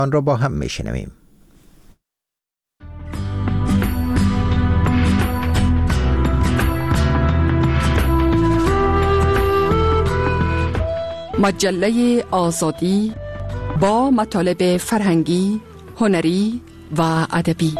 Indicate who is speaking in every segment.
Speaker 1: آن را با هم میشنویم.
Speaker 2: مجله آزادی با مطالب فرهنگی، هنری و ادبی.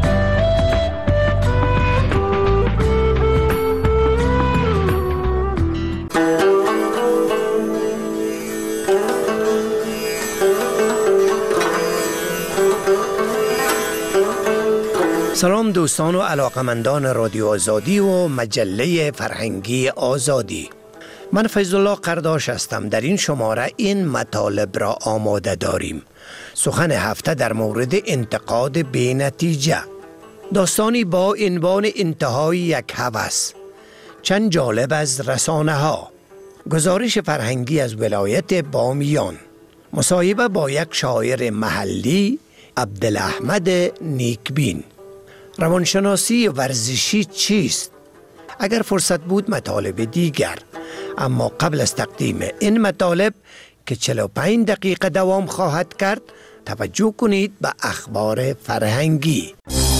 Speaker 3: سلام دوستان و علاقمندان رادیو آزادی و مجله فرهنگی آزادی. من فیض الله قرداش هستم. در این شماره این مطالب را آماده داریم. سخن هفته در مورد انتقاد بی نتیجه، داستانی با عنوان انتهای یک هوس، چند جالب از رسانه ها، گزارش فرهنگی از ولایت بامیان، مصاحبه با یک شاعر محلی عبدالاحمد نیکبین، روانشناسی ورزشی چیست؟ اگر فرصت بود مطالب دیگر. اما قبل از تقدیم این مطالب که 45 دقیقه دوام خواهد کرد، توجه کنید به اخبار فرهنگی.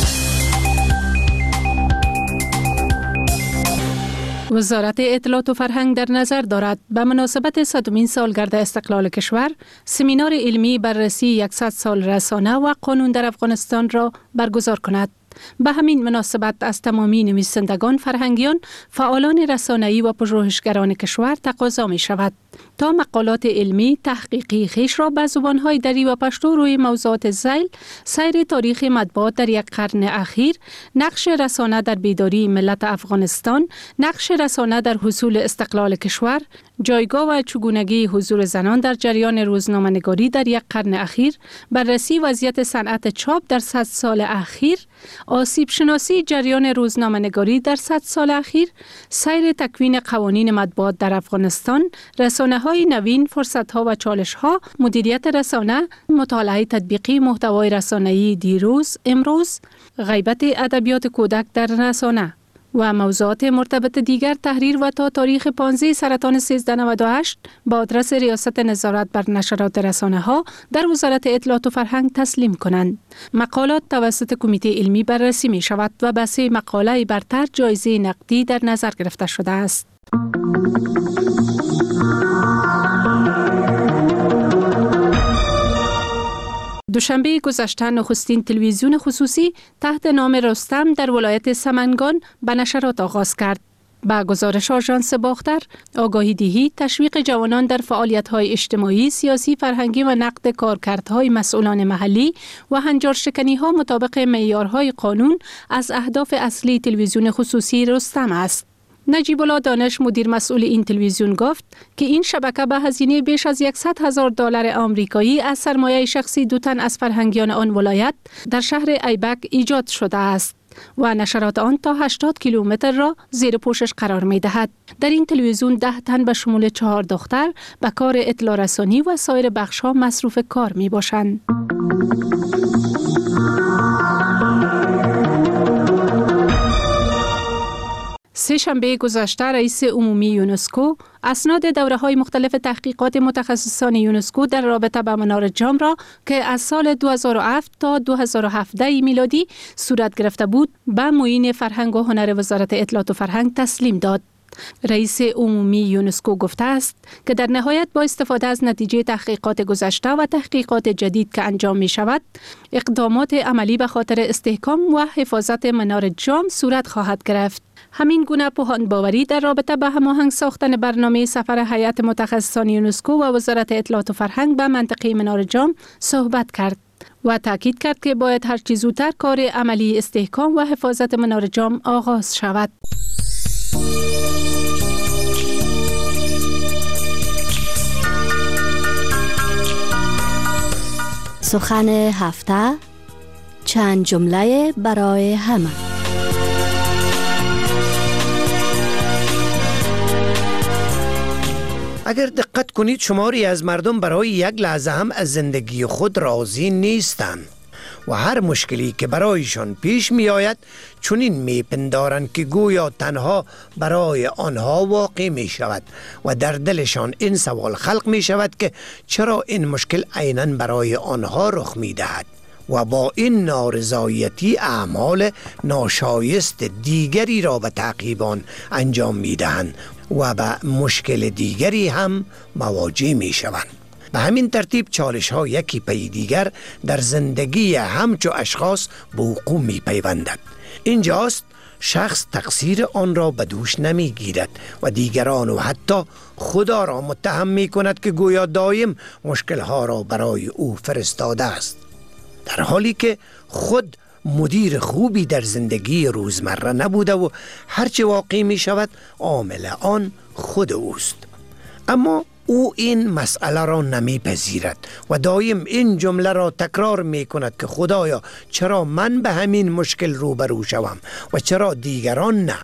Speaker 4: وزارت اطلاعات و فرهنگ در نظر دارد به مناسبت 100مین سالگرد استقلال کشور سمینار علمی بررسی 100 سال رسانه و قانون در افغانستان را برگزار کند. به همین مناسبت از تمامی نویسندگان، فرهنگیان، فعالان رسانه‌ای و پژوهشگران کشور تقاضا می شود تا مقالات علمی تحقیقی خویش را به زبان‌های دری و پشتو روی موضوعات ذیل: سیر تاریخ مطبوعات در یک قرن اخیر، نقش رسانه در بیداری ملت افغانستان، نقش رسانه در حصول استقلال کشور، جایگاه و چگونگی حضور زنان در جریان روزنامه‌نگاری در یک قرن اخیر، بررسی وضعیت صنعت چاپ در 100 سال اخیر، آسیب شناسی جریان روزنامه‌نگاری در 100 سال اخیر، سیر تکوین قوانین مطبوعات در افغانستان، رسانه‌های نوین، فرصت‌ها و چالش‌ها، مدیریت رسانه، مطالعه تطبیقی محتوای رسانه‌ای دیروز، امروز، غیبت ادبیات کودک در رسانه و موضوعات مرتبط دیگر تحریر و تا تاریخ 15 سرطان 1398 با آدرس ریاست نظارت بر نشرات رسانه‌ها در وزارت اطلاعات و فرهنگ تسلیم کنند. مقالات توسط کمیته علمی بررسی می شود و به 3 مقاله برتر جایزه نقدی در نظر گرفته شده است. دوشنبه گذشته نخستین تلویزیون خصوصی تحت نام رستم در ولایت سمنگان به نشرات آغاز کرد. با گزارش آژانس باختر، آگاهی دهی، تشویق جوانان در فعالیت‌های اجتماعی، سیاسی، فرهنگی و نقد کارکردهای مسئولان محلی و هنجارشکنی‌ها مطابق معیارهای قانون از اهداف اصلی تلویزیون خصوصی رستم است. نجیب الله دانش، مدیر مسئول این تلویزیون، گفت که این شبکه به هزینه بیش از $100,000 آمریکایی از سرمایه شخصی 2 تن از فرهنگیان آن ولایت در شهر ایبک ایجاد شده است و نشرات آن تا 80 کیلومتر را زیر پوشش قرار می دهد. در این تلویزیون 10 تن به شمول 4 دختر به کار اطلاع رسانی و سایر بخش‌ها مصروف کار می باشند. سه‌شنبه گذشته رئیس عمومی یونسکو اسناد دوره‌های مختلف تحقیقات متخصصان یونسکو در رابطه با منار جام را که از سال 2007 تا 2017 میلادی صورت گرفته بود به معین فرهنگ و هنر وزارت اطلاعات و فرهنگ تسلیم داد. رئیس عمومی یونسکو گفته است که در نهایت با استفاده از نتیجه تحقیقات گذشته و تحقیقات جدید که انجام می شود، اقدامات عملی به خاطر استحکام و حفاظت منار جام صورت خواهد گرفت. همین گونه پوهان باوری در رابطه با هماهنگ ساختن برنامه سفر هیئت متخصصان یونسکو و وزارت اطلاعات و فرهنگ به منطقه منار جام صحبت کرد و تاکید کرد که باید هر چه زودتر کار عملی استحکام و حفاظت منار جام آغاز شود.
Speaker 5: سخن هفته، چند جمله برای همه.
Speaker 3: اگر دقت کنید شماری از مردم برای یک لحظه هم از زندگی خود راضی نیستند. و هر مشکلی که برایشان پیش می آید چنین می پندارند که گویا تنها برای آنها واقع می شود و در دلشان این سوال خلق می شود که چرا این مشکل عیناً برای آنها رخ می دهد و با این نارضایتی اعمال ناشایست دیگری را به تعقیب آن انجام می دهند و به مشکل دیگری هم مواجه می شوند. به همین ترتیب چالش ها یکی پی دیگر در زندگی همچو اشخاص به وقوع می پیوندد. اینجاست شخص تقصیر آن را به دوش نمی گیرد و دیگران و حتی خدا را متهم می کند که گویا دایم مشکل ها را برای او فرستاده است، در حالی که خود مدیر خوبی در زندگی روزمره نبوده و هرچه واقع می شود عامل آن خود اوست. اما او این مسئله را نمیپذیرد و دایم این جمله را تکرار می کند که خدایا چرا من به همین مشکل روبرو شوم و چرا دیگران نه.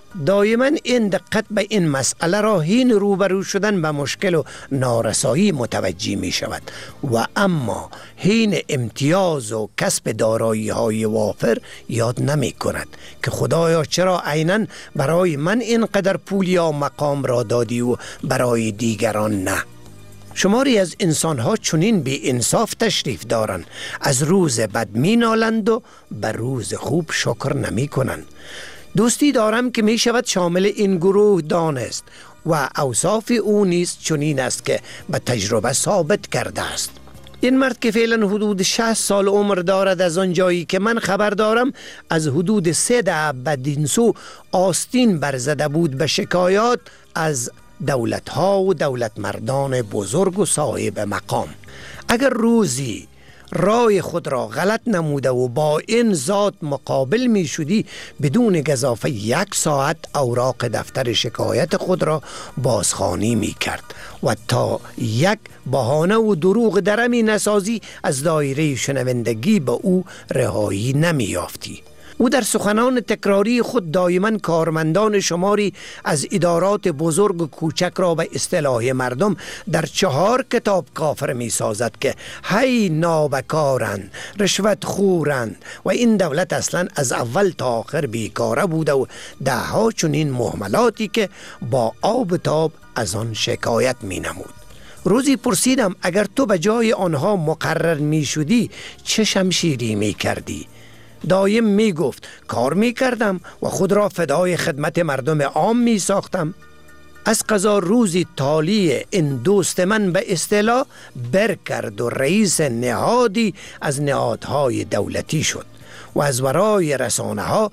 Speaker 3: دائما این دقت به این مسئله را حین روبرو شدن به مشکل و نارسایی متوجه می شود و اما حین امتیاز و کسب دارایی های وافر یاد نمی کند که خدایا چرا عیناً برای من اینقدر پول یا مقام را دادی و برای دیگران نه. شماری از انسانها چنین بی انصاف تشریف دارند، از روز بد می نالند و به روز خوب شکر نمی کنند. دوستی دارم که می شود شامل این گروه دانست و اوصاف او نیز چنین است که به تجربه ثابت کرده است. این مرد که فعلا حدود 60 سال عمر دارد، از آن جایی که من خبر دارم از حدود 3 دهه بدین سو آستین برزده بود به شکایات از دولتها و دولتمردان بزرگ و صاحب مقام. اگر روزی رای خود را غلط نموده و با این ذات مقابل می شدی، بدون گزافه 1 ساعت اوراق دفتر شکایت خود را بازخوانی می کرد و تا یک بهانه و دروغ درمی نسازی از دایره شنوندگی به او رهایی نمی یافتی. او در سخنان تکراری خود دائما کارمندان شماری از ادارات بزرگ و کوچک را به اصطلاح مردم در 4 کتاب کافر می سازد که هی نابکارند، رشوت خورند و این دولت اصلا از اول تا آخر بیکاره بوده و 10 چنین مهملاتی که با آب تاب از آن شکایت می نمود. روزی پرسیدم اگر تو به جای آنها مقرر می شدی چه شمشیری می کردی؟ دایم می گفت کار می کردم و خود را فدای خدمت مردم عام می ساختم. از قضا روزی تالی این دوست من به اصطلاح بر کرد و رئیس نهادی از نهادهای دولتی شد و از ورای رسانه ها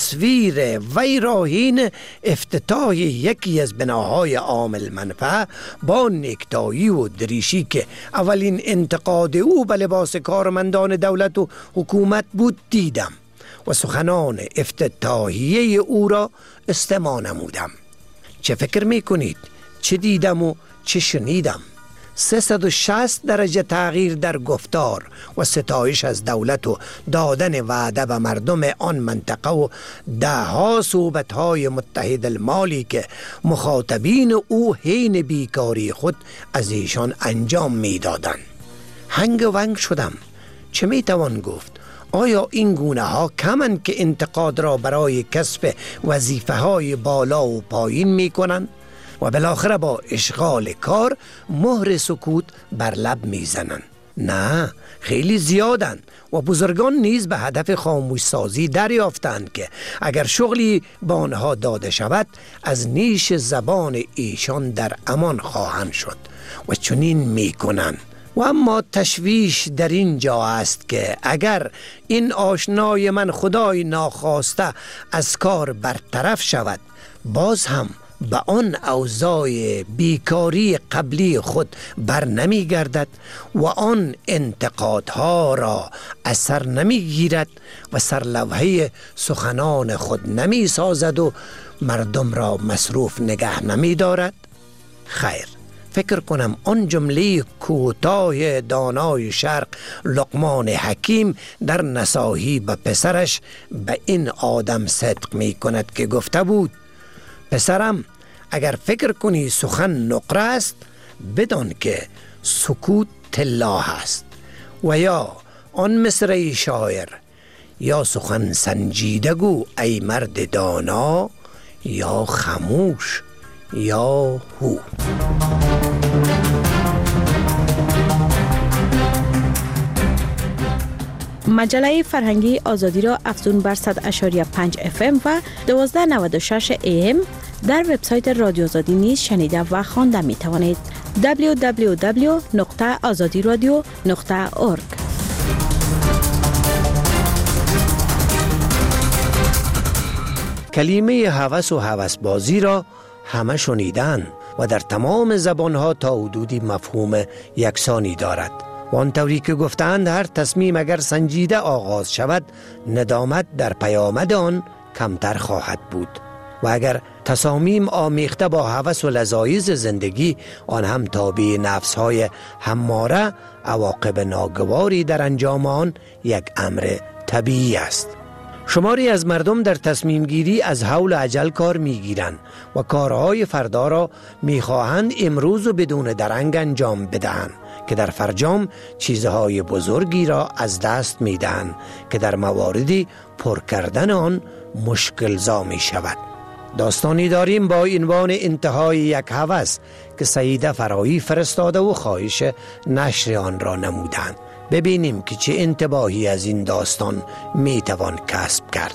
Speaker 3: تصویر وی را حین افتتاح یکی از بناهای عامل منفعه با نکتایی و دریشی که اولین انتقاد او به لباس کارمندان دولت و حکومت بود دیدم و سخنان افتتاحیه او را استماع نمودم. چه فکر میکنید؟ چه دیدم و چه شنیدم؟ 360 درجه تغییر در گفتار و ستایش از دولت و دادن وعده به مردم آن منطقه و 10 صحبت‌های متحد المالی که مخاطبین او حین بیکاری خود از ایشان انجام می‌دادند. هنگ و ونگ شدم. چه می‌توان گفت؟ آیا این گونه ها کمند که انتقاد را برای کسب وظیفه های بالا و پایین می کنند و بالاخره با اشغال کار مهر سکوت بر لب می زنند؟ نه، خیلی زیادند و بزرگان نیز به هدف خاموش سازی دریافتند که اگر شغلی به آنها داده شود از نیش زبان ایشان در امان خواهند شد و چنین می کنند. و اما تشویش در این جا است که اگر این آشنای من خدای ناخواسته از کار برطرف شود، باز هم به آن اوضاع بیکاری قبلی خود بر نمی گردد و آن انتقادها را اثر نمی گیرد و سرلوحه سخنان خود نمی سازد و مردم را مصروف نگه نمی دارد. خیر، فکر کنم آن جمله کوتاه دانای شرق لقمان حکیم در نصاحی به پسرش به این آدم صدق می کند که گفته بود: پسرم، اگر فکر کنی سخن نقره است، بدان که سکوت طلا است و یا آن مصرعی شاعر: یا سخن سنجیده گو ای مرد دانا، یا خموش یا هو.
Speaker 1: مجله فرهنگی آزادی را افزون بر 100.5 FM و 1296 AM در وبسایت رادیو آزادی نیز شنیده و خوانده می توانید. www.azadiradio.org.
Speaker 3: کلمه هوس و هوسبازی را همه شنیدن و در تمام زبانها تا حدودی مفهوم یکسانی دارد. و آنطوری که گفتند هر تصمیم اگر سنجیده آغاز شود، ندامت در پیامد آن کمتر خواهد بود. و اگر تصامیم آمیخته با هوس و لذایذ زندگی، آن هم تابع نفسهای هماره، عواقب ناگواری در انجام آن یک امر طبیعی است. شماری از مردم در تصمیم گیری از حول و عجل کار می گیرند و کارهای فردا را می خواهند امروز و بدون درنگ انجام بدهند که در فرجام چیزهای بزرگی را از دست می دهند که در مواردی پر کردن آن مشکل‌زا می شود. داستانی داریم با عنوان انتهای یک هوس که سعیده فرایی فرستاده و خواهش نشر آن را نمودند. ببینیم که چه انتباهی از این داستان می توان کسب کرد.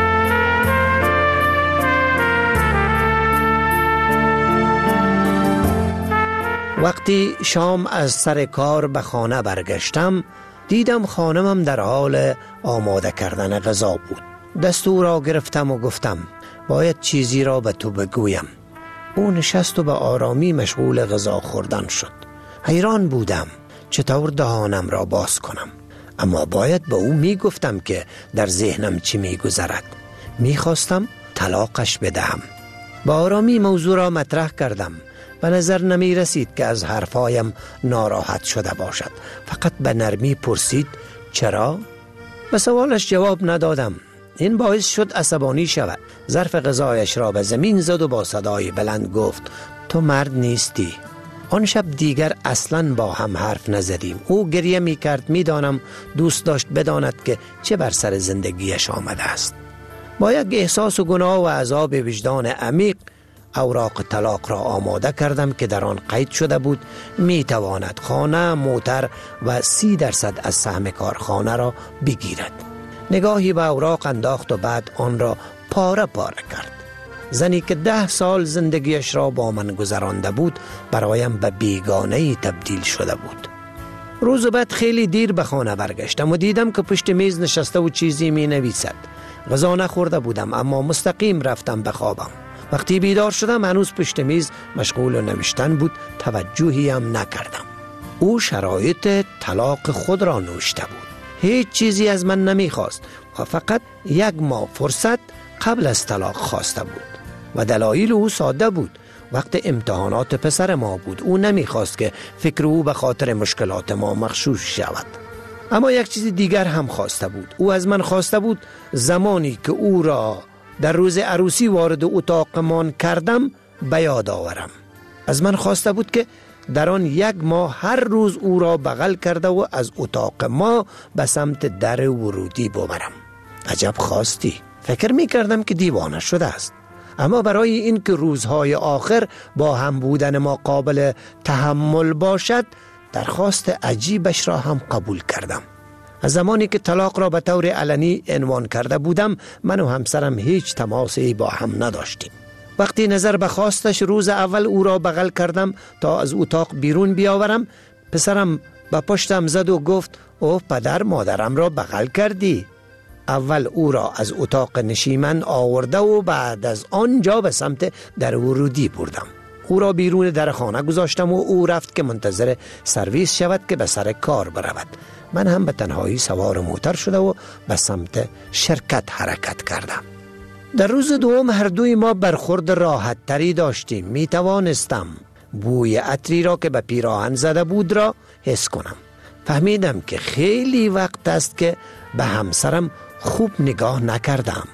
Speaker 3: وقتی شام از سر کار به خانه برگشتم، دیدم خانمم در حال آماده کردن غذا بود. دستور را گرفتم و گفتم باید چیزی را به تو بگویم. او نشست و به آرامی مشغول غذا خوردن شد. حیران بودم چطور دهانم را باز کنم، اما باید به او می گفتم که در ذهنم چی می گذرد. می خواستم طلاقش بدهم. با آرامی موضوع را مطرح کردم. به نظر نمی رسید که از حرفایم ناراحت شده باشد. فقط به نرمی پرسید چرا؟ به سوالش جواب ندادم. این باعث شد عصبانی شود. ظرف غذایش را به زمین زد و با صدای بلند گفت تو مرد نیستی. آن شب دیگر اصلاً با هم حرف نزدیم. او گریه می کرد. می دانم دوست داشت بداند که چه بر سر زندگیش آمده است. با یک احساس و گناه و عذاب وجدان عمیق اوراق طلاق را آماده کردم که در آن قید شده بود می تواند خانه، موتر و 30% از سهم کارخانه را بگیرد. نگاهی به اوراق انداخت و بعد آن را پاره پاره کرد. زنی که 10 سال زندگیش را با من گذرانده بود برایم به بیگانه‌ای تبدیل شده بود. روز بعد خیلی دیر به خانه برگشتم و دیدم که پشت میز نشسته و چیزی می نویسد. غذا نخورده بودم اما مستقیم رفتم به خوابم. وقتی بیدار شدم هنوز پشت میز مشغول نوشتن بود. توجهی هم نکردم. او شرایط طلاق خود را نوشته بود. هیچ چیزی از من نمیخواست و فقط 1 ماه فرصت قبل از طلاق خواسته بود و دلایل او ساده بود. وقت امتحانات پسر ما بود. او نمیخواست که فکر او به خاطر مشکلات ما مغشوش شود. اما یک چیز دیگر هم خواسته بود. او از من خواسته بود زمانی که او را در روز عروسی وارد اتاقمان کردم به یاد آورم. از من خواسته بود که در آن 1 ماه هر روز او را بغل کرده و از اتاق ما به سمت در ورودی ببرم. عجب خواستی. فکر می کردم که دیوانه شده است. اما برای این که روزهای آخر با هم بودن ما قابل تحمل باشد درخواست عجیبش را هم قبول کردم. از زمانی که طلاق را به طور علنی عنوان کرده بودم من و همسرم هیچ تماسی با هم نداشتیم. وقتی نظر به خواستش روز اول او را بغل کردم تا از اتاق بیرون بیاورم، پسرم به پشتم زد و گفت اوه پدر مادرم را بغل کردی. اول او را از اتاق نشیمن آورده و بعد از آنجا به سمت در ورودی بردم. او را بیرون در خانه گذاشتم و او رفت که منتظر سرویس شود که به سر کار برود. من هم به تنهایی سوار موتر شده و به سمت شرکت حرکت کردم. در روز دوم هر دوی ما برخورد راحت تری داشتیم. می توانستم بوی عطری را که به پیراهن زده بود را حس کنم. فهمیدم که خیلی وقت است که به همسرم خوب نگاه نکردم.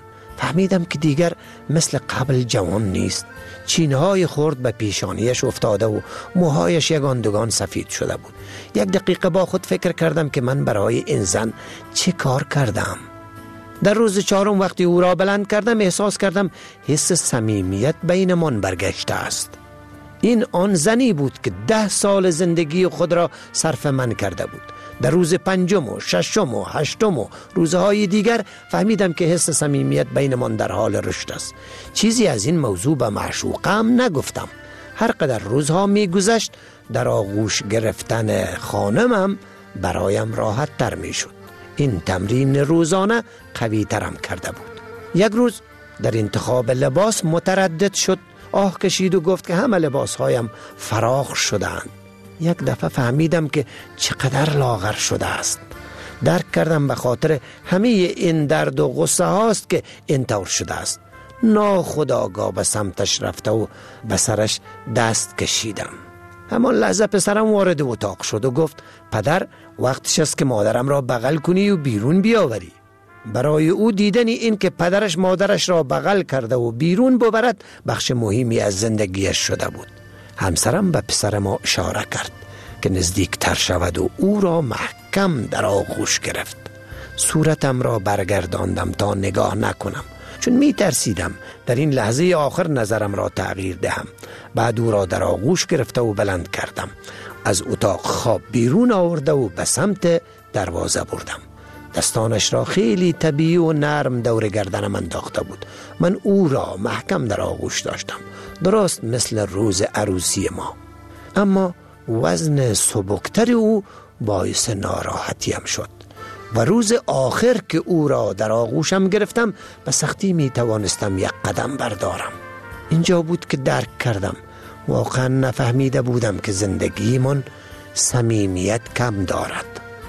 Speaker 3: فهمیدم که دیگر مثل قبل جوان نیست. چینهای خرد به پیشانیش افتاده و موهایش یگان دوگان سفید شده بود. یک دقیقه با خود فکر کردم که من برای این زن چه کار کردم. در روز چهارم وقتی او را بلند کردم احساس کردم حس صمیمیت بین من برگشته است. این آن زنی بود که 10 سال زندگی خود را صرف من کرده بود. در روز 5 و 6 و 8 و روزهای دیگر فهمیدم که حس صمیمیت بین من در حال رشد است. چیزی از این موضوع به معشوقم نگفتم. هر قدر روزها می گذشت در آغوش گرفتن خانمم برایم راحت تر می شد. این تمرین روزانه قوی ترم کرده بود. یک روز در انتخاب لباس متردد شد. آه کشید و گفت که همه لباسهایم فراخ شدند. یک دفعه فهمیدم که چقدر لاغر شده است. درک کردم به خاطر همه این درد و غصه هاست که اینطور شده است. ناخودآگاه به سمتش رفته و به سرش دست کشیدم. همان لحظه پسرم وارد اتاق شد و گفت پدر وقتش است که مادرم را بغل کنی و بیرون بیاوری. برای او دیدن این که پدرش مادرش را بغل کرده و بیرون ببرد بخش مهمی از زندگیش شده بود. همسرم به پسر ما اشاره کرد که نزدیک تر شود و او را محکم در آغوش گرفت. صورتم را برگرداندم تا نگاه نکنم، چون می ترسیدم در این لحظه آخر نظرم را تغییر دهم. بعد او را در آغوش گرفته و بلند کردم. از اتاق خواب بیرون آورده و به سمت دروازه بردم. دستانش را خیلی طبیعی و نرم دور گردنم انداخته بود. من او را محکم در آغوش داشتم، درست مثل روز عروسی ما. اما وزن سبکتر او باعث ناراحتیم شد و روز آخر که او را در آغوشم گرفتم به سختی می توانستم یک قدم بردارم. اینجا بود که درک کردم واقعا نفهمیده بودم که زندگی من صمیمیت کم دارد.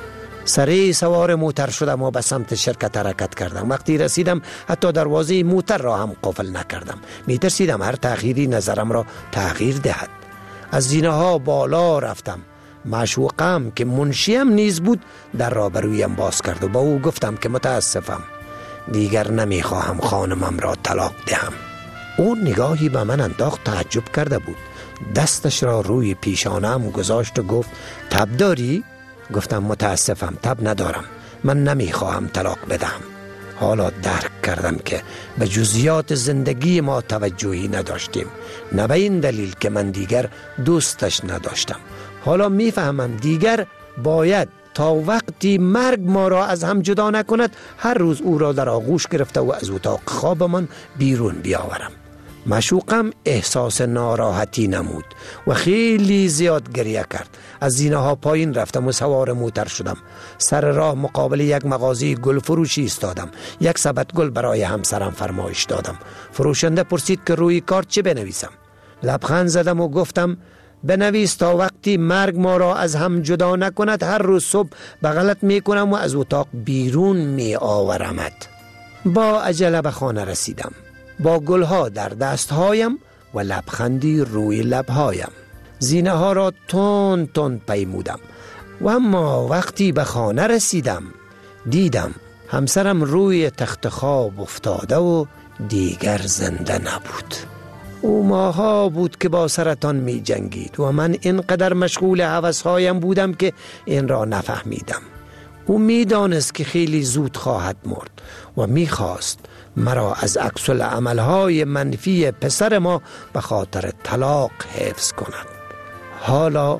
Speaker 3: سریع سوار موتر شدم و به سمت شرکت حرکت کردم. وقتی رسیدم حتی دروازه موتر را هم قفل نکردم. می ترسیدم هر تأخیری نظرم را تغییر دهد. از زینه ها بالا رفتم. معشوقم که منشیم نیز بود در را برویم باز کرد و با او گفتم که متاسفم، دیگر نمی خواهم خانمم را طلاق دهم. او نگاهی به من انداخت، تعجب کرده بود. دستش را روی پیشانم گذاشت و گفت تب داری؟ گفتم متاسفم، تب ندارم، من نمیخواهم طلاق بدهم. حالا درک کردم که به جزئیات زندگی ما توجهی نداشتیم، نه به این دلیل که من دیگر دوستش نداشتم. حالا میفهمم دیگر باید تا وقتی مرگ ما را از هم جدا نکند هر روز او را در آغوش گرفته و از اتاق خوابمان بیرون بیاورم. معشوقم احساس ناراحتی نمود و خیلی زیاد گریه کرد. از زینه ها پایین رفتم و سوار موتر شدم. سر راه مقابل یک مغازه گل فروشی ایستادم. یک سبد گل برای همسرم فرمایش دادم. فروشنده پرسید که روی کارت چه بنویسم. لبخند زدم و گفتم بنویس تا وقتی مرگ ما را از هم جدا نکند هر روز صبح بغلت می کنم و از اتاق بیرون می آورمت. با عجله به خانه رسیدم با گلها در دستهایم و لبخندی روی لبهایم. زینه ها را تند تند پیمودم و اما وقتی به خانه رسیدم دیدم همسرم روی تخت خواب افتاده و دیگر زنده نبود. او ماها بود که با سرطان می جنگید و من اینقدر مشغول هوسهایم بودم که این را نفهمیدم. او می دانست که خیلی زود خواهد مرد و می خواست مرا از عکس العملهای منفی پسر ما به خاطر طلاق حفظ کند. حالا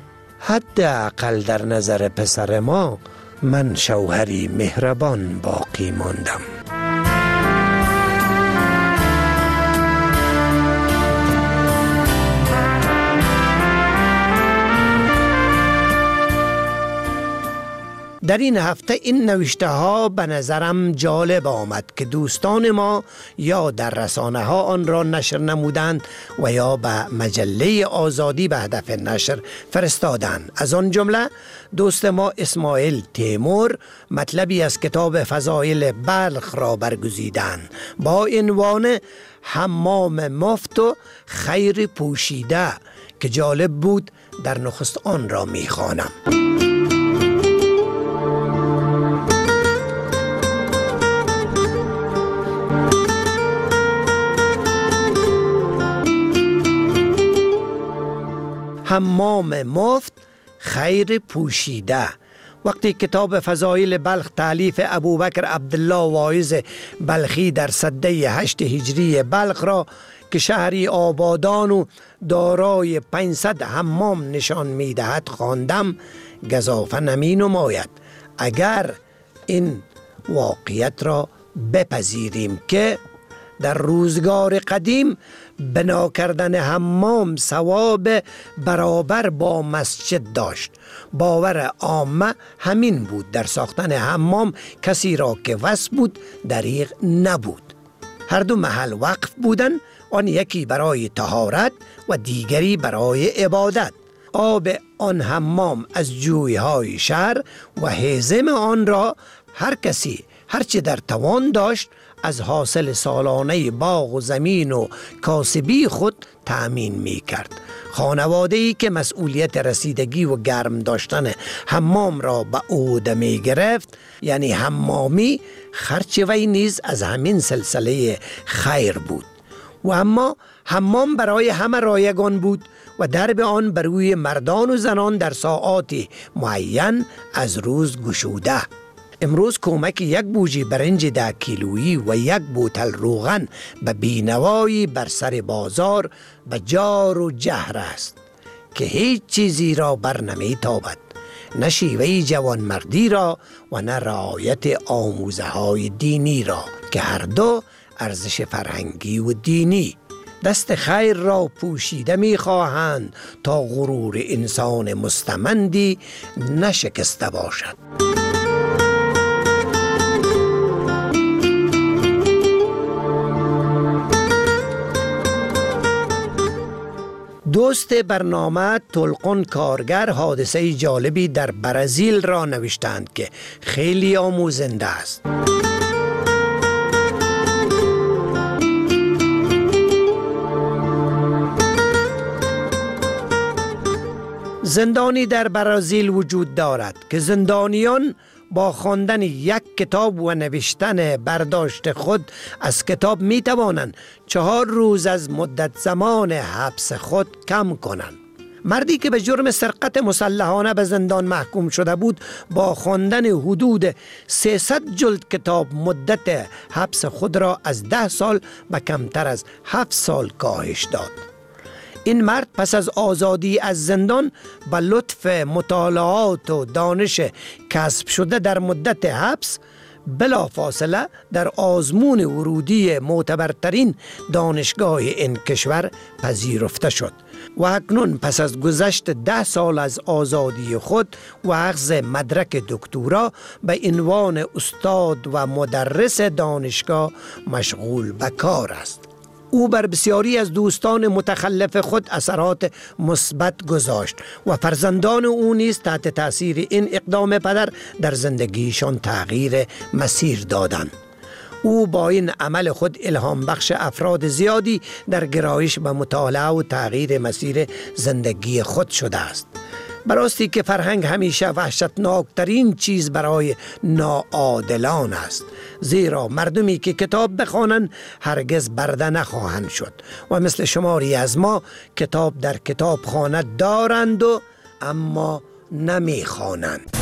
Speaker 3: حداقل در نظر پسر ما من شوهری مهربان باقی ماندم. در این هفته این نوشته ها به نظرم جالب آمد که دوستان ما یا در رسانه ها آن را نشر نمودند و یا به مجله آزادی به هدف نشر فرستادند. از آن جمله دوست ما اسماعیل تیمور مطلبی از کتاب فضایل بلخ را برگزیدند با عنوان حمام مفت و خیر پوشیده که جالب بود. در نخست آن را می‌خوانم. حمام مفت خیر پوشیده. وقتی کتاب فضایل بلخ تالیف ابوبکر عبدالله واعظ بلخی در سده 8 هجری بلخ را که شهری آبادان و دارای 500 حمام نشان می دهد خواندم، گزافه نمی نماید اگر این واقعیت را بپذیریم که در روزگار قدیم بنا کردن حمام ثواب برابر با مسجد داشت. باور عامه همین بود. در ساختن حمام کسی را که وس بود دریغ نبود. هر دو محل وقف بودن، آن یکی برای طهارت و دیگری برای عبادت. آب آن حمام از جویهای شهر و هیزم آن را هر کسی هرچه در توان داشت از حاصل سالانه باغ و زمین و کاسبی خود تأمین می کرد. خانواده‌ای که مسئولیت رسیدگی و گرم داشتن حمام را به عهده می گرفت، یعنی حمامی، خرچ وی نیز از همین سلسله خیر بود. و اما حمام برای همه رایگان بود و درب آن بر روی مردان و زنان در ساعاتی معین از روز گشوده. امروز کمک یک بوجی برنج 10 کیلویی و یک بوتل روغن به بینوایی بر سر بازار به جار و جهر است که هیچ چیزی را بر نمی تابد، نه شیوه جوانمردی را و نه رعایت آموزه های دینی را که هر دو ارزش فرهنگی و دینی دست خیر را پوشیده می خواهند تا غرور انسان مستمندی نشکسته باشد. دوست برنامه طلقان کارگر حادثه جالبی در برزیل را نوشتند که خیلی آموزنده است. زندانی در برزیل وجود دارد که زندانیان با خواندن یک کتاب و نوشتن برداشت خود از کتاب می توانند 4 روز از مدت زمان حبس خود کم کنند. مردی که به جرم سرقت مسلحانه به زندان محکوم شده بود با خواندن حدود 300 جلد کتاب مدت حبس خود را از 10 سال به کمتر از 7 سال کاهش داد. این مرد پس از آزادی از زندان به لطف مطالعات و دانش کسب شده در مدت حبس بلافاصله در آزمون ورودی معتبرترین دانشگاه این کشور پذیرفته شد و اکنون پس از گذشت 10 سال از آزادی خود و اخذ مدرک دکترا به عنوان استاد و مدرس دانشگاه مشغول به کار است. او بر بسیاری از دوستان متخلف خود اثرات مثبت گذاشت و فرزندان او نیز تحت تأثیر این اقدام پدر در زندگیشان تغییر مسیر دادند. او با این عمل خود الهام بخش افراد زیادی در گرایش به مطالعه و تغییر مسیر زندگی خود شده است. براستی که فرهنگ همیشه وحشتناکترین چیز برای ناعادلان است، زیرا مردمی که کتاب بخوانند هرگز برده نخواهند شد و مثل شماری از ما کتاب در کتاب خانه دارند و اما نمیخوانند.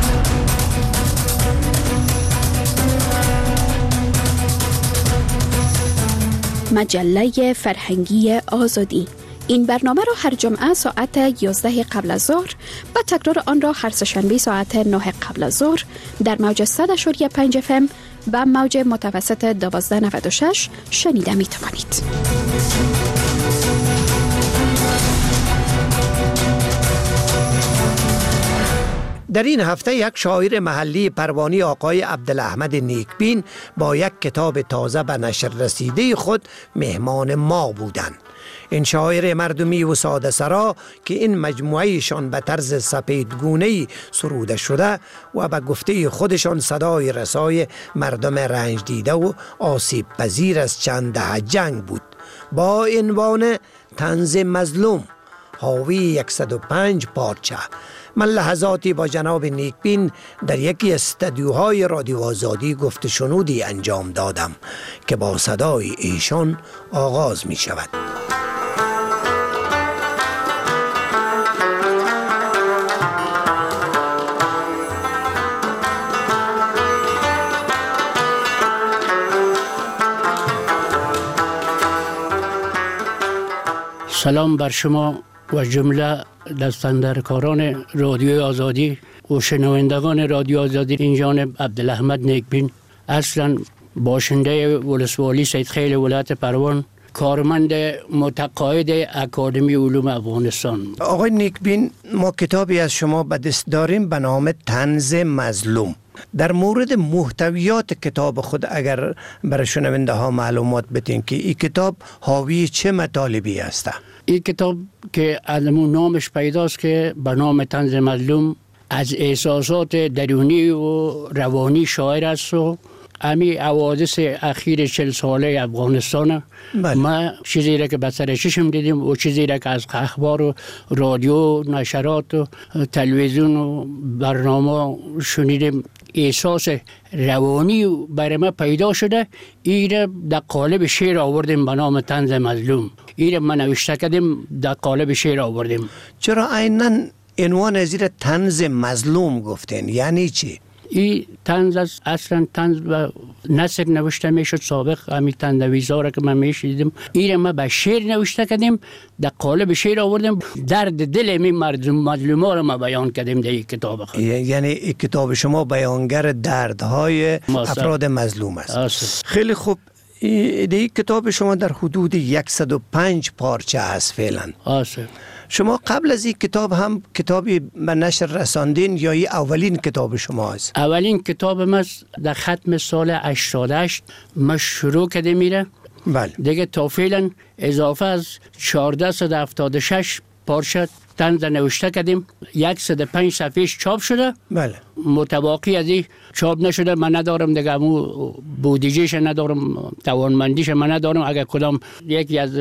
Speaker 6: مجله فرهنگی آزادی. این برنامه را هر جمعه ساعت 11 قبل از ظهر و تکرار آن را هر سه‌شنبه ساعت 9 قبل از ظهر در موج 100.5 FM و موج متوسط 1296 شنیده می توانید.
Speaker 3: در این هفته یک شاعر محلی پروانی آقای عبدالاحمد نیکبین با یک کتاب تازه به نشر رسیده خود مهمان ما بودند. این شاعر مردمی و ساده سرا که این مجموعهشان به طرز سپیدگونه‌ای سروده شده و به گفته خودشان صدای رسای مردم رنج دیده و آسیب پذیر از چند دهه جنگ بود، با عنوان طنز مظلوم حاوی 105 پارچه. من لحظاتی با جناب نیکبین در یکی از استودیوهای رادیو آزادی گفت شنودی انجام دادم که با صدای ایشان آغاز می شود.
Speaker 7: سلام بر شما و جمله دستاندرکاران رادیو آزادی و شنوندگان رادیو آزادی. این جانب عبدالاحمد نیکبین، اصلا باشنده ولسوالی سیدخیل ولایت پروان، کارمند متقاعد اکادمی علوم افغانستان.
Speaker 3: آقای نیکبین، ما کتابی از شما به دست داریم به نام طنز مظلوم. در مورد محتویات کتاب خود اگر برای شنونده ها معلومات بدین که این کتاب حاوی چه مطالبی است؟
Speaker 7: این کتاب که علمون نامش پیداست که به نام طنز مظلوم از احساسات درونی و روانی شاعر است و امی حوادث اخیر 40 ساله افغانستان. ما چیزی را که به سر چشم دیدیم و چیزی را که از اخبار و رادیو، نشرات و تلویزیون و برنامه شنیدیم، احساس روانی برای ما پیدا شده. این را در قالب شعر آوردیم به نام طنز مظلوم. این را ما نوشته کردیم، در قالب شعر آوردیم.
Speaker 3: چرا عیناً عنوان از این طنز مظلوم گفتین؟ یعنی چی؟
Speaker 7: این طنز است، اصلا طنز و نثر نوشته میشد سابق. همین طنزآویزا را که من میشیدم، این را ما به شعر نوشته کردیم، در قالب شعر آوردیم. درد دل می مظلوما را ما بیان کردیم در این کتاب خود.
Speaker 3: یعنی این کتاب شما بیانگر دردهای افراد مظلوم است. خیلی خوب. این کتاب شما در حدود 105 پارچه است فعلا. شما قبل از این کتاب هم کتابی به نشر رساندین یا این اولین کتاب شما است؟
Speaker 7: اولین کتاب ما در ختم سال 88 ما شروع کرده میره.
Speaker 3: بله.
Speaker 7: دیگه تا فعلا اضافه از 1476 پارچه طنز نوشته کردیم. 105 صفحهش چاپ شده.
Speaker 3: بله.
Speaker 7: متباقی از این چاپ نشده. من ندارم دیگه، امو بودجهش ندارم، توانمندیش من ندارم. اگر کدام یکی از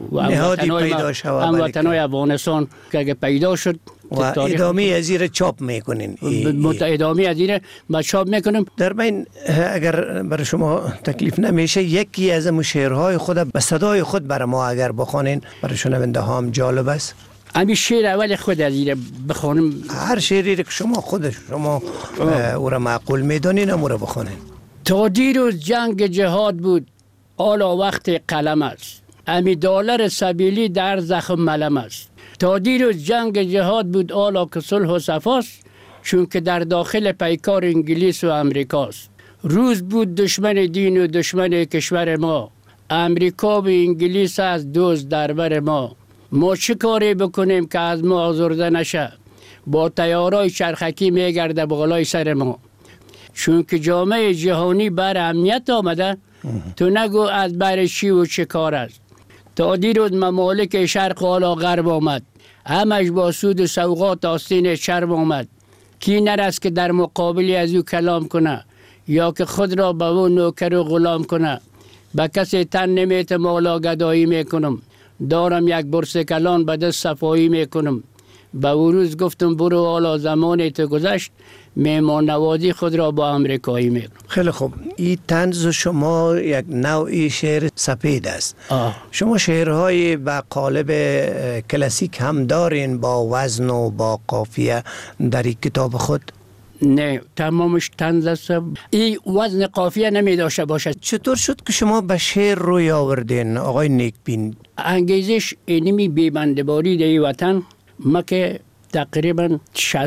Speaker 7: هموطنهای افغانستان که اگر پیدا شد
Speaker 3: و ادامه از این چاپ میکنین؟
Speaker 7: ادامه از این ما چاپ میکنیم.
Speaker 3: در بین اگر برای شما تکلیف نمیشه یکی از شعرهای خود به صدای خود برای ما اگر بخونین، برای شنونده ها هم جالب است.
Speaker 7: امی شعر اول خود از این بخونم.
Speaker 3: هر شعری که شما او را معقول میدونین امو را بخونین.
Speaker 7: تا دیروز جنگ جهاد بود، حالا وقت قلم است. امی دلار سبیلی در زخم ملم است. تا دیروز جنگ جهاد بود، حالا که صلح و صفاست، چون که در داخل پیکار انگلیس و امریکاست. روز بود دشمن دین و دشمن کشور ما، امریکا و انگلیس از دوست در بر ما. ما چه کاری بکنیم که از ما آزرده نشه، با تیارای چرخکی میگرده بالای سر ما. چون که جامعه جهانی بر امنیت آمده، تو نگو از بر چی و چه کار است. تا دیروز ممالک شرق حالا غرب آمد، همش با سود و سوغات آستین چرب آمد. کی نرست که در مقابلی از او کلام کنه، یا که خود را به او نوکر و غلام کنه. به کسی تن نمیت مولا گدایی میکنم، دارم یک برس کلان به دست صفایی میکنم. به روز گفتم برو حالا زمان تو گذشت، میمان نوازی خود را با امریکایی میکنم.
Speaker 3: خیلی خوب. این طنز شما یک نوعی شعر سپید است. شما شعرهای با قالب کلاسیک هم دارین با وزن و با قافیه در این کتاب خود؟
Speaker 7: نه، تمامش طنز است. این وزن قافیه نمی داشته باشد.
Speaker 3: چطور شد که شما به شعر روی آوردین آقای نیکبین؟
Speaker 7: انگیزش اینمی بیبندباری در وطن. ما که تقریبا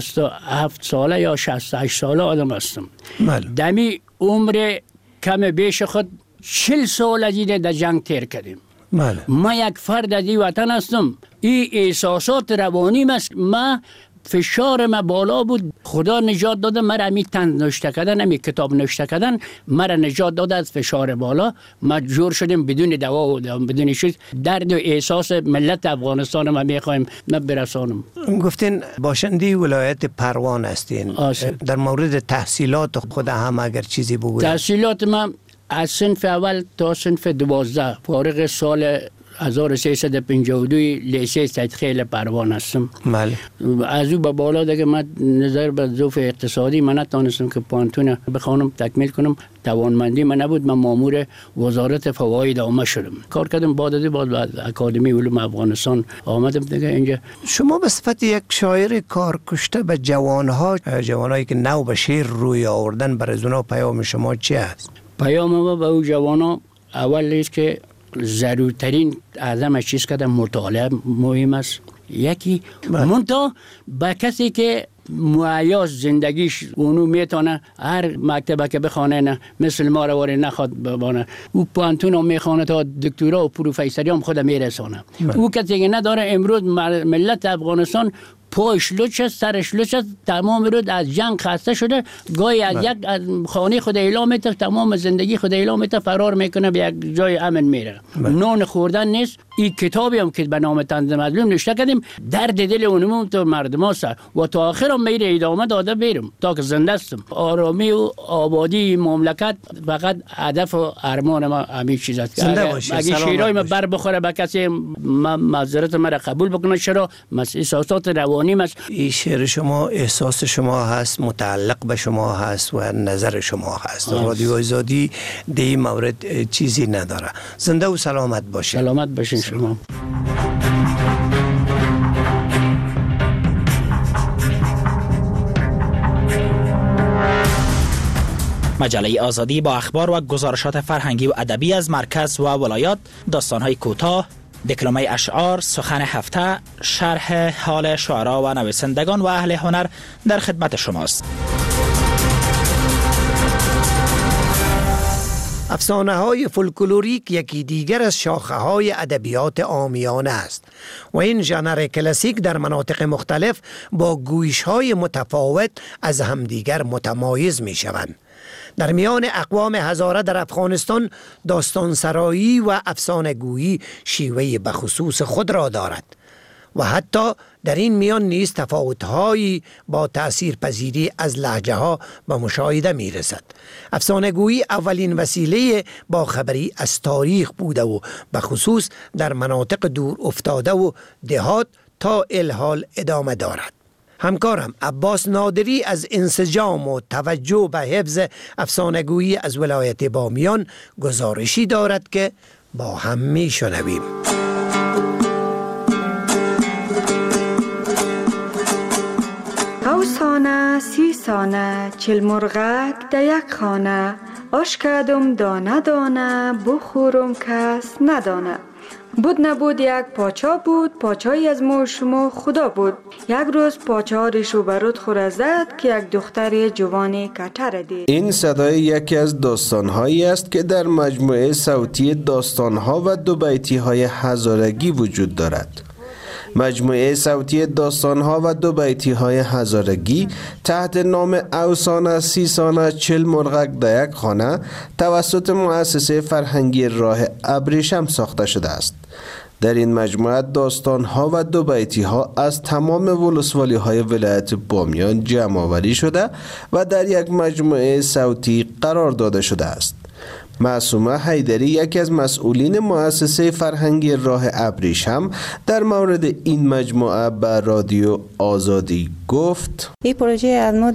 Speaker 7: 67 ساله یا 68 ساله آدم هستم. دمی عمر کم بیش خود 40 سال از این در جنگ تیر کردیم. ما یک فرد از این وطن هستم. این احساسات روانی است. ما فشار ما بالا بود. خدا نجات داده مرا. امی طنز نوشته کردن، امی کتاب نوشته کردن مرا نجات داده از فشار بالا. مجبور شدیم بدون دوا و بدون چیز درد و احساس ملت افغانستان ما میخوایم برسانم.
Speaker 3: گفتین باشنده ولایت پروان هستین. در مورد تحصیلات خود هم اگر چیزی بگویید.
Speaker 7: تحصیلات ما از صنف اول تا صنف 12 فارغ سال 1352 لیسه سیدخیل پروان هستم. از او به بالا دیگه من نظر به ضعف اقتصادی من نتونستم که پانتون بخوانم تکمیل کنم. توانمندی من نبود. من مامور وزارت فواید عامه شدم. کار کردم. بعد اکادمی علوم افغانستان آمدم دیگه اینجا.
Speaker 3: شما به صفت یک شاعر کارکشته به جوانهایی که نو به شعر روی آوردن، برای اونا پیام شما چی است؟
Speaker 7: پیام ما به او جوانا اول است که ضرورترین اعظم چیز که مطالعه مهم است. یکی منتها با کسی که معیاز زندگیش اونو میتونه هر مکتبه که بخونه نه مثل ما رو نخواد ببانه، او پانتون هم میخونه تا دکترا و پروفیسوری هم خود میرسونه. او کسی که نداره امروز ملت افغانستان پاش لوچ است، سرش لوچ است، تمام روز از جنگ خسته شده، گاهی از یک خانه خود اعلام میته، تمام زندگی خود اعلام میته، فرار میکنه به یک جای امن میره. نان خوردن نیست. این کتابی هم که به نام طنز مظلوم نوشته کردیم درد دل اونمون تو مردم هست و تا آخر هم میره ادامه داده بیرم تا که زنده استم. آرامی و آبادی مملکت فقط هدف و ارمان ما همین چیز است. اگه شیرای ما بر بخوره به کسی معذرت مرا قبول بکنه، چرا احساسات روانی است.
Speaker 3: این شعر شما احساس شما هست، متعلق به شما هست و نظر شما هست. رادیو آزادی در این مورد چیزی نداره. زنده و سلامت باشید.
Speaker 7: سلامت باشین شما.
Speaker 8: مجله آزادی با اخبار و گزارشات فرهنگی و ادبی از مرکز و ولایات، داستان‌های کوتاه، دکلمه اشعار، سخن هفته، شرح حال شعرا و نویسندگان و اهل هنر در خدمت شماست.
Speaker 3: افسانه های فولکلوریک یکی دیگر از شاخه های ادبیات عامیانه است و این ژانر کلاسیک در مناطق مختلف با گویش های متفاوت از همدیگر متمایز می شوند. در میان اقوام هزاره در افغانستان داستان سرایی و افسانه گویی شیوه بخصوص خود را دارد و حتی در این میان نیز تفاوت‌هایی با تأثیر پذیری از لهجه ها به مشاهده می رسد. افسانه گویی اولین وسیله با خبری از تاریخ بوده و به خصوص در مناطق دور افتاده و دهات تا الحال ادامه دارد. همکارم عباس نادری از انسجام و توجه به حفظ افسانه گویی از ولایت بامیان گزارشی دارد که با هم می شنویم.
Speaker 9: اوسانه 30 سانه 40 مرغک در یک خانه، آش کردم دانه دانه بخورم کس ندانه. بود نبود یک پاچا بود، پاچایی از ما شما خدا بود. یک روز پاچا ریشو برود خوره زد که یک دختر جوانی کتر دید.
Speaker 10: این صدای یکی از داستانهایی است که در مجموعه صوتی داستانها و دو بیتی‌های هزارگی وجود دارد. مجموعه صوتی داستانها و دو بیتی‌های هزارگی تحت نام اوسانه 30 سانه 40 مرغک در یک خانه توسط مؤسسه فرهنگی راه ابریشم ساخته شده است. در این مجموعه داستانها و دو بیتی‌ها از تمام ولسوالی‌های ولایت بامیان جمع آوری شده و در یک مجموعه صوتی قرار داده شده است. معصومه حیدری یکی از مسئولین مؤسسه فرهنگی راه ابریشم در مورد این مجموعه به رادیو آزادی گفت:
Speaker 11: این پروژه از ما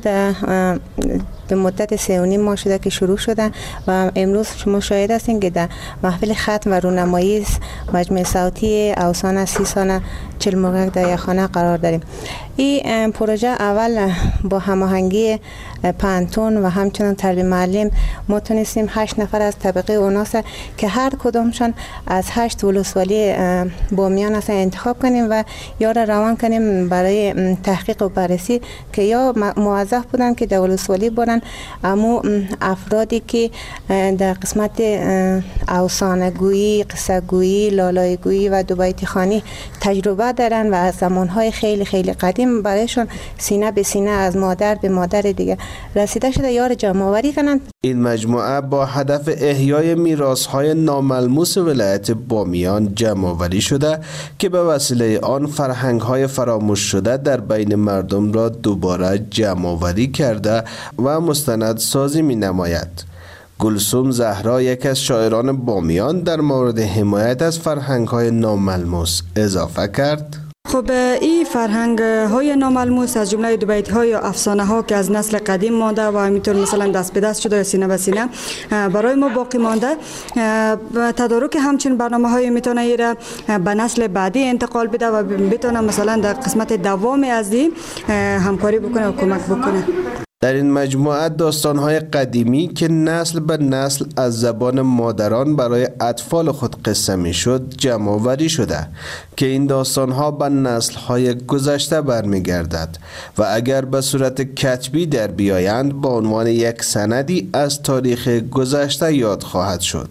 Speaker 11: به مدت 3.5 ماه شده که شروع شده و امروز شما شاهد هستین که در محفل ختم و رونمایی مجموعه صوتی اوسانه 30 سانه 40 مرغک در یک خانه قرار داریم. این پروژه اول با هماهنگی پانتون و همچنان تربیت معلم ما تونستیم 8 نفر از طبقه اوناس که هر کدومشان از 8 ولسوالی بامیان هستن انتخاب کنیم و یا را روان کنیم برای تحقیق و بررسی که یا موظف بودن که در ولسوالی بودن، اما افرادی که در قسمت افسانه گویی، قصه گویی، لالای گویی و دو بیتی خوانی تجربه دارن و از زمانهای خیلی خیلی قدیم برایشون سینه به سینه از مادر به مادر دیگه رسیده شده یار جمع آوری کنند.
Speaker 10: این مجموعه با هدف احیای میراث‌های ناملموس ولایت بامیان جمع آوری شده که به وسیله آن فرهنگ‌های فراموش شده در بین مردم را دوباره جمع آوری کرده و مستند سازی می‌نماید. گلسوم زهرا یک از شاعران بامیان در مورد حمایت از فرهنگ‌های ناملموس اضافه کرد:
Speaker 9: خب این فرهنگ های ناملموس از جمله دو بیت های افسانه ها که از نسل قدیم مانده و همینطور مثلا دست به دست شده یا سینه به سینه برای ما باقی مانده، تدارک همچنین برنامه های میتونه ایره به نسل بعدی انتقال بده و بتونه مثلا در قسمت دوامی از این همکاری بکنه و کمک بکنه.
Speaker 10: در این مجموعه داستان‌های قدیمی که نسل به نسل از زبان مادران برای اطفال خود قصه می‌شد جمع‌آوری شده که این داستان‌ها به نسل‌های گذشته برمیگردد و اگر به صورت کتبی در بیایند به عنوان یک سندی از تاریخ گذشته یاد خواهد شد.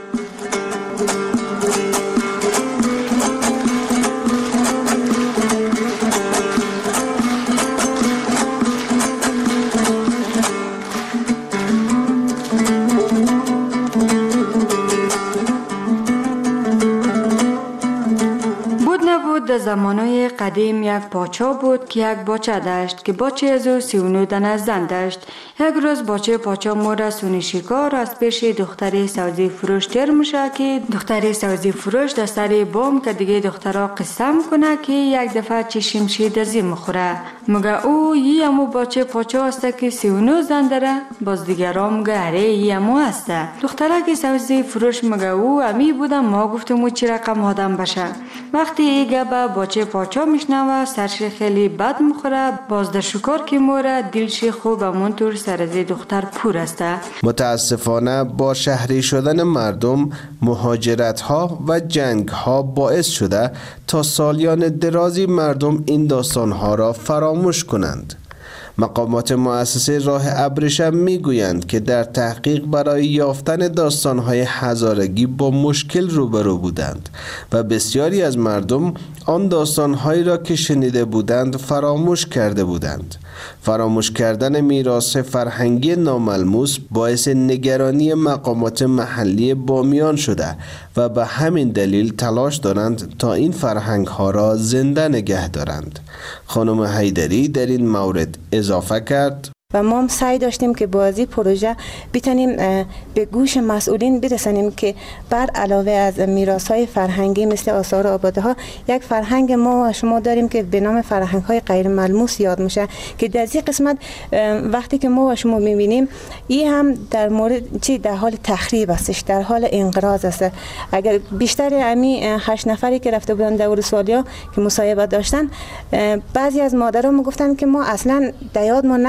Speaker 9: در زمانهای قدیم یک پاچا بود که یک باچه داشت که باچه از او 39 دانه زن داشت. یک روز باچه پاچا مور سونی شکار از پیش دختری سبزی فروش تیر میشه که دختری سبزی فروش در سر بام که دیگه دخترها قصه میکنه که یک دفعه چشم شیدزی مخوره. مگه او یمو باچه پاچا است که 39 زن داره؟ باز دیگرها مگه اره یمو است. دخترک سبزی فروش مگه او امی بودم ما گفتم چی رقم آدم باشه. وقتی ایگه با باچه پاچا میشنوه سرش خیلی بد مخوره. باز در شکار که موره دلش خوب همونطور سر از دختر پور است.
Speaker 10: متاسفانه با شهری شدن مردم مهاجرت ها و جنگ ها باعث شده تا سالیان درازی مردم این داستان ها را فراموش کنند. مقامات مؤسسه راه ابریشم میگویند که در تحقیق برای یافتن داستان‌های هزارگی با مشکل روبرو بودند و بسیاری از مردم آن داستان‌هایی را که شنیده بودند فراموش کرده بودند. فراموش کردن میراث فرهنگی ناملموس باعث نگرانی مقامات محلی بامیان شده و به همین دلیل تلاش دارند تا این فرهنگ‌ها را زنده نگه دارند. خانم حیدری در این مورد اضافه کرد:
Speaker 11: و ما هم سعی داشتیم که بازی پروژه بتونیم به گوش مسئولین برسانیم که بر علاوه از میراث‌های فرهنگی مثل آثار آباده‌ها یک فرهنگ ما و شما داریم که به نام فرهنگ‌های غیر ملموس یاد میشه که در این قسمت وقتی که ما و شما می‌بینیم این هم در مورد چی در حال تخریب استش، در حال انقراض است. اگر بیشتر امی 8 نفری که رفته بودن دور سوالیا که مصاحبه داشتن بعضی از مادرها میگفتن که ما اصلا دیاد ما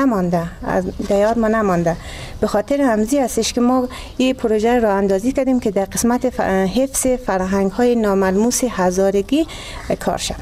Speaker 11: نمانده به خاطر همزی هستش که ما این پروژه را اندازی کردیم که در قسمت حفظ فرهنگ های ناملموس هزارگی کار شود.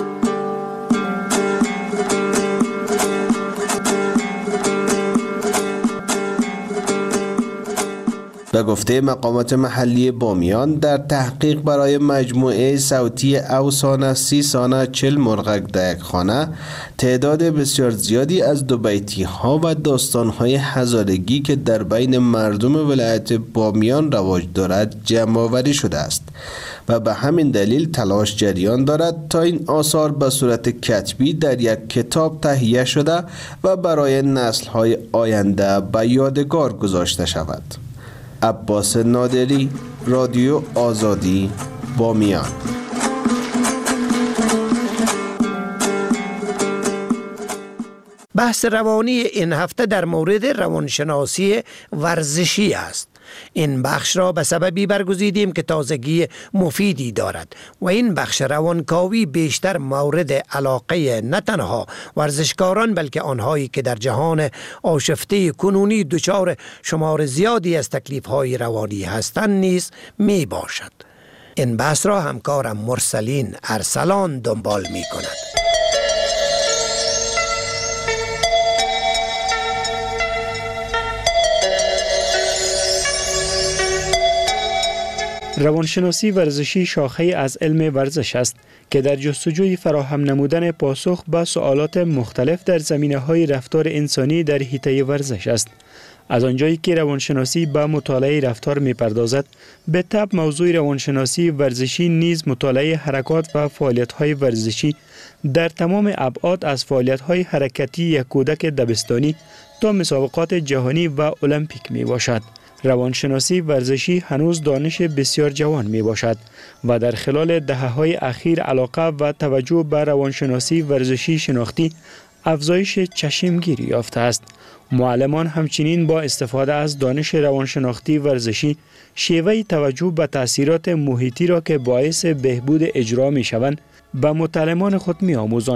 Speaker 10: به گفته مقامات محلی بامیان در تحقیق برای مجموعه صوتی اوسانه 30 سانه 40 مرغک در یک خانه تعداد بسیار زیادی از دوبیتی ها و داستان های هزارگی که در بین مردم ولایت بامیان رواج دارد جمع آوری شده است و به همین دلیل تلاش جریان دارد تا این آثار به صورت کتبی در یک کتاب تهیه شده و برای نسل های آینده به یادگار گذاشته شود. عباس نادری، رادیو آزادی، بامیان.
Speaker 3: بحث روانی این هفته در مورد روانشناسی ورزشی است. این بخش را به سببی برگزیدیم که تازگی مفیدی دارد و این بخش روانکاوی بیشتر مورد علاقه نه تنها ورزشکاران بلکه آنهایی که در جهان آشفته کنونی دچار شمار زیادی از تکلیف‌های روانی هستند نیز می باشد. این بحث را همکارم مرسلین ارسلان دنبال می کند.
Speaker 12: روانشناسی ورزشی شاخه از علم ورزش است که در جستجوی فراهم نمودن پاسخ به سوالات مختلف در زمینه‌های رفتار انسانی در حیطه ورزش است. از آنجایی که روانشناسی به مطالعه رفتار می‌پردازد، به طبع موضوع روانشناسی ورزشی نیز مطالعه حرکات و فعالیت‌های ورزشی در تمام ابعاد از فعالیت‌های حرکتی یک کودک دبستانی تا مسابقات جهانی و المپیک میباشد. روانشناسی ورزشی هنوز دانش بسیار جوان می باشد و در خلال دهه‌های اخیر علاقه و توجه به روانشناسی ورزشی شناختی افزایش چشمگیری یافته است. معلمان همچنین با استفاده از دانش روانشناختی ورزشی شیوه توجه به تأثیرات محیطی را که باعث بهبود اجرا می شوند به متعلمان خود می آموزانند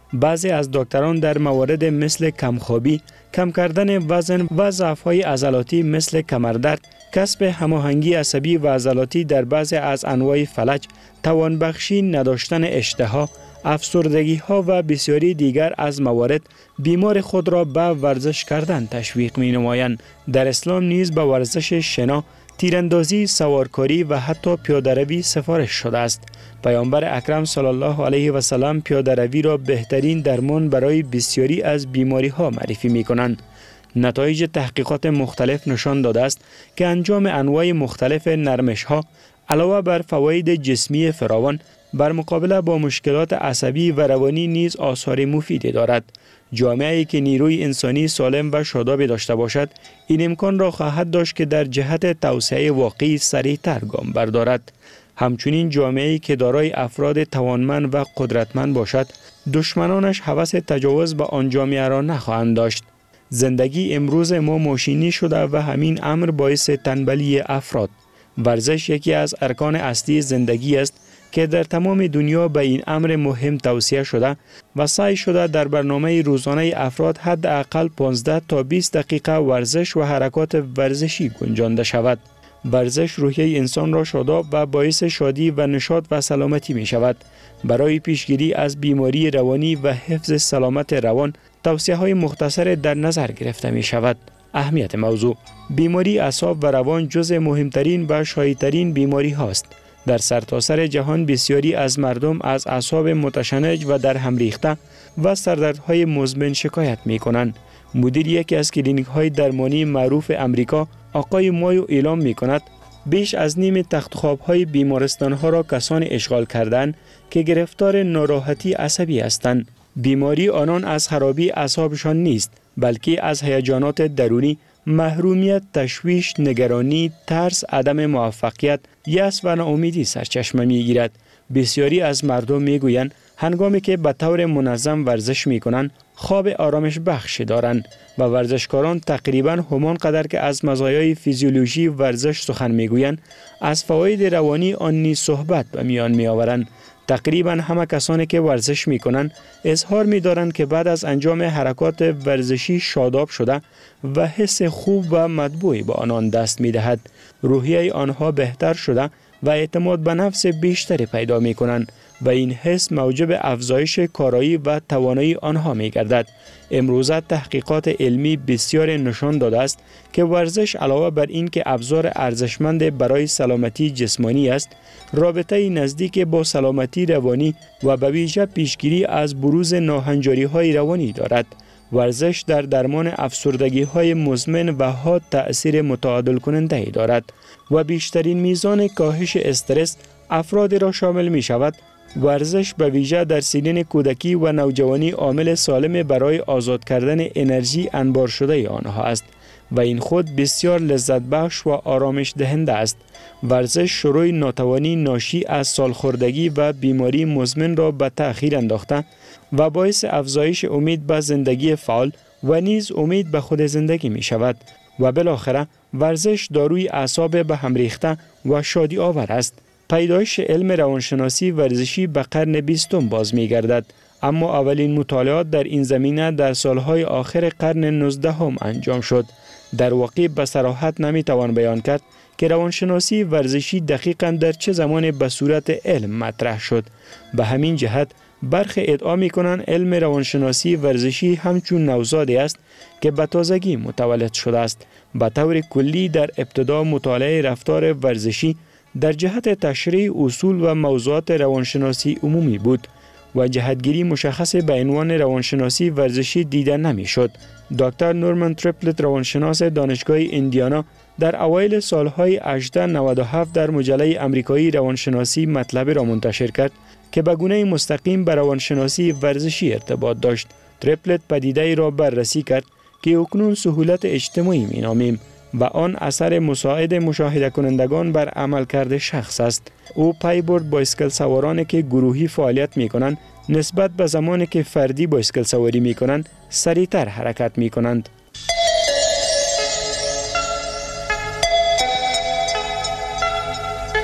Speaker 12: بعضی از دکتران در موارد مثل کمخوابی، کم کردن وزن و ضعف‌های عضلاتی مثل کمردرد، کسب هماهنگی عصبی و عضلاتی در بعضی از انواع فلج، توانبخشی نداشتن اشتها، افسردگی ها و بسیاری دیگر از موارد بیمار خود را به ورزش کردن تشویق می نمایند. در اسلام نیز به ورزش شنا، تیراندازی، سوارکاری و حتی پیاده‌روی سفارش شده است. پیامبر اکرم صلی الله علیه و سلم پیاده‌روی را بهترین درمان برای بسیاری از بیماری ها معرفی می کنند. نتایج تحقیقات مختلف نشان داده است که انجام انواع مختلف نرمش ها علاوه بر فواید جسمی فراوان، بر مقابله با مشکلات عصبی و روانی نیز آثار مفیدی دارد. جامعه‌ای که نیروی انسانی سالم و شادابی داشته باشد، این امکان را خواهد داشت که در جهت توسعه واقعی سریع‌تر گام بردارد. همچنین جامعه‌ای که دارای افراد توانمند و قدرتمند باشد، دشمنانش هوس تجاوز به آن جامعه را نخواهند داشت. زندگی امروز ما ماشینی شده و همین امر باعث تنبلی افراد. ورزش یکی از ارکان اصلی زندگی است که در تمام دنیا به این امر مهم توصیه شده و سعی شده در برنامه روزانه افراد حداقل 15 تا 20 دقیقه ورزش و حرکات ورزشی گنجانده شود. ورزش روحیه انسان را شاداب و باعث شادی و نشاط و سلامتی می شود. برای پیشگیری از بیماری روانی و حفظ سلامت روان، توصیه های مختصر در نظر گرفته می شود. اهمیت موضوع: بیماری اعصاب و روان جزء مهمترین و شایع‌ترین بیماری هاست. در سرتاسر جهان بسیاری از مردم از اعصاب متشنج و در هم ریخته و سردردهای مزمن شکایت می کنند. مدیر یکی از کلینیک های درمانی معروف امریکا، آقای مایو، اعلام می کند بیش از نیم تخت خواب های بیمارستان ها را کسانی اشغال کردند که گرفتار ناراحتی عصبی هستند. بیماری آنان از خرابی اعصابشان نیست، بلکه از هیجانات درونی، محرومیت، تشویش، نگرانی، ترس، عدم موفقیت، یأس و ناامیدی سرچشمه می‌گیرد. بسیاری از مردم می‌گویند هنگامی که به طور منظم ورزش می‌کنند، خواب آرامش بخش دارند و ورزشکاران تقریباً همان قدر که از مزایای فیزیولوژی ورزش سخن می‌گویند، از فواید روانی آن نیز صحبت به میان می‌آورند. تقریباً همه کسانی که ورزش می‌کنند اظهار می‌دارند که بعد از انجام حرکات ورزشی شاداب شده و حس خوب و مطبوعی به آنان دست می‌دهد. روحیه آنها بهتر شده و اعتماد به نفس بیشتری پیدا می‌کنند و این حس موجب افزایش کارایی و توانایی آنها می‌گردد. امروزه تحقیقات علمی بسیار نشان داده است که ورزش علاوه بر این که ابزار ارزشمند برای سلامتی جسمانی است، رابطه نزدیک با سلامتی روانی و به ویژه پیشگیری از بروز ناهنجاری‌های روانی دارد. ورزش در درمان افسردگی‌های مزمن و حاد تأثیر متعادل کننده دارد و بیشترین میزان کاهش استرس افرادی را شامل می شود. ورزش به ویژه در سنین کودکی و نوجوانی عامل سالم برای آزاد کردن انرژی انبار شده آنها است و این خود بسیار لذت بخش و آرامش دهنده است. ورزش شروع ناتوانی ناشی از سالخوردگی و بیماری مزمن را به تأخیر انداخته و باعث افزایش امید به زندگی فعال و نیز امید به خود زندگی می شود و بالاخره ورزش داروی اعصاب به هم ریخته و شادی آور است. پیدایش علم روانشناسی ورزشی به قرن 20 باز می گردد، اما اولین مطالعات در این زمینه در سالهای آخر قرن 19 انجام شد. در واقع به صراحت نمی توان بیان کرد که روانشناسی ورزشی دقیقاً در چه زمان به صورت علم مطرح شد. به همین جهت برخی ادعا می کنند علم روانشناسی ورزشی همچون نوزادی است که به تازگی متولد شده است. به طور کلی در ابتدا مطالعه رفتار ورزشی در جهت تشریح اصول و موضوعات روانشناسی عمومی بود و جهتگیری مشخص به عنوان روانشناسی ورزشی دیده نمی شد. دکتر نورمن تریپلت، روانشناس دانشگاه ایندیانا، در اوایل سالهای 1897 در مجله امریکایی روانشناسی مطلبی را منتشر کرد که به گونه مستقیم به روانشناسی ورزشی ارتباط داشت. تریپلت پدیده‌ای را بررسی کرد که اکنون سهولت اجتماعی می نامیم و آن اثر مساعد مشاهده کنندگان بر عملکرد شخص است. او پی برد بایسکل سوارانی که گروهی فعالیت می کنند نسبت به زمانی که فردی بایسکل سواری می کنند سریعتر حرکت می کنند.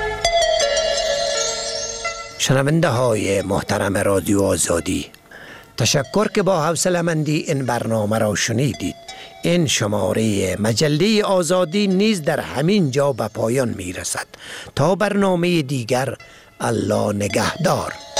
Speaker 3: شنونده های محترم رادیو آزادی، تشکر که با حوصله‌مندی این برنامه را شنیدید. این شماره مجله آزادی نیز در همین جا به پایان می رسد. تا برنامه دیگر، الله نگهدار.